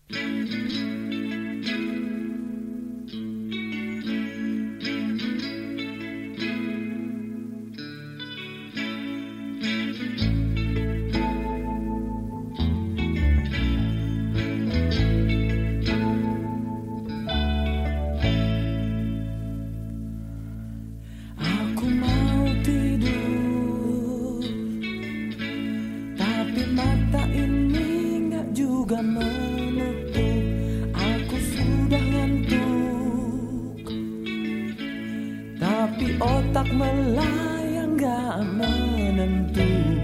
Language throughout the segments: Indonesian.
Mata ini gak juga menutup, aku sudah ngantuk, tapi otak melayang gak menentu.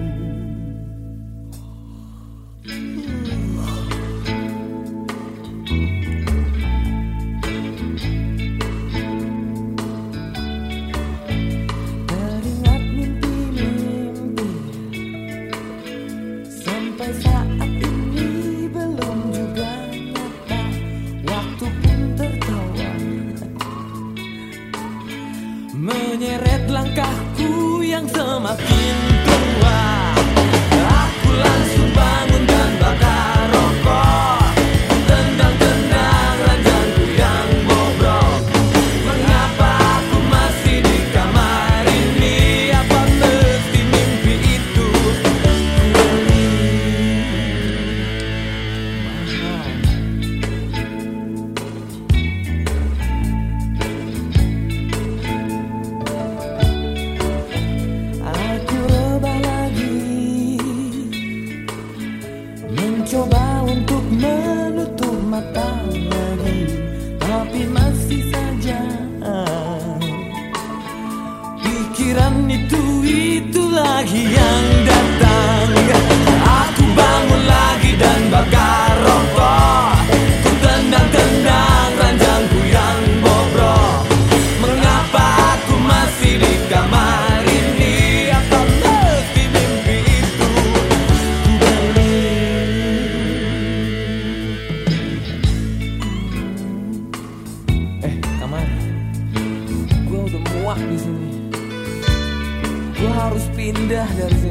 Teringat mimpi-mimpi sampai saat ini belum juga nyata, waktu pun tertawa menyeret langkahku yang semakin tua. Aku langsung bangun dan bakar rokok, tendang-tendang ranjangku yang bobrok. Mengapa aku masih di kamar ini? Apa mesti mimpi itu mencoba untuk menutup mata lagi, tapi masih saja pikiran itu lagi yang datang. Aku bangun lagi dan bakar rokok, ku tendang-tendang ranjangku yang bobrok. Mengapa aku masih di kamar ini? Apa mesti mimpi itu Kamar, gua udah muak di sini. Gua harus pindah dari